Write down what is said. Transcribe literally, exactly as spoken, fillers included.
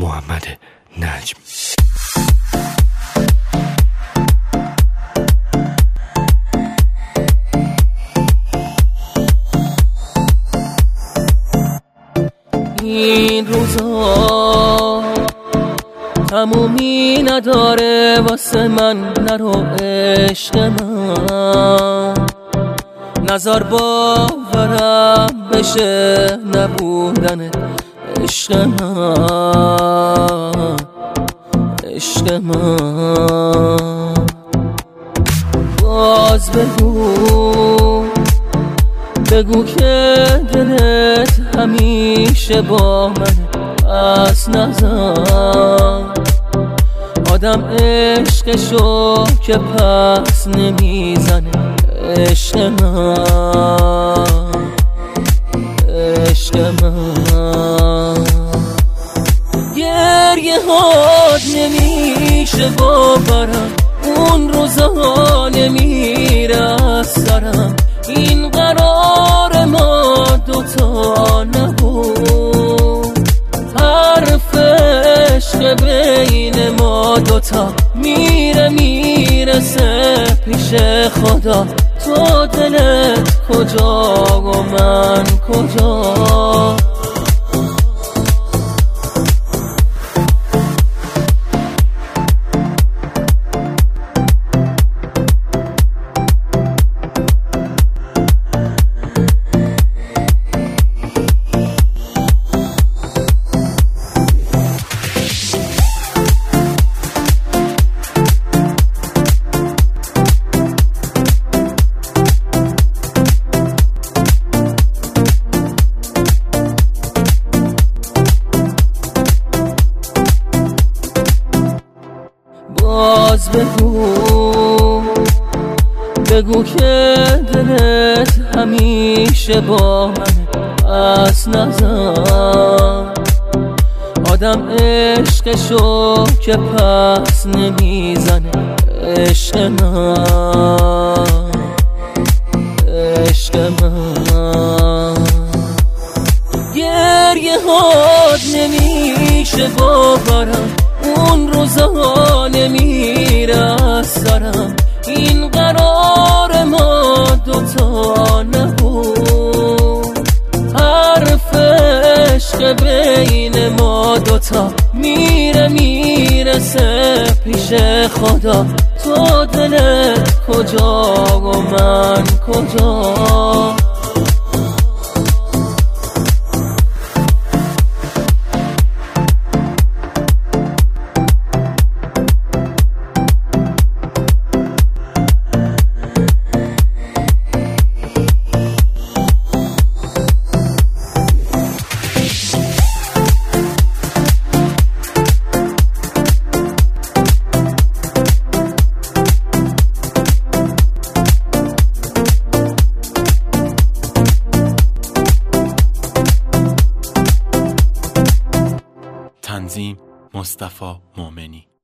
محمد نجم. این روزا تمومی نداره واسه من، نرو عشق من، نظر باورم بشه نبودن عشق من، عشق من. باز بگو بگو که دلت همیشه با من، پس نزن آدم عشقشو که پس نمیزنه. عشق من، عشق من. گریه هات نمیشه باورم، اون روزا نمیره از سرم. این قرار ما دوتا نبود، حرف عشق بین ما دوتا میره میرسه پیش خدا. تو دلت کجا و من کجا؟ باز بگو بگو که دلت همیشه با من، پس نزن آدم عشقشو که پس نمیزنه. عشق من، عشق من. گریه هات نمیشه باورم، اون روزا نمیره از سرم. این قرار ما دوتا نبود، حرف عشق بین ما دوتا میره میرسه پیش خدا. تو دلت کجا و من کجا؟ تنظیم مصطفی مومنی.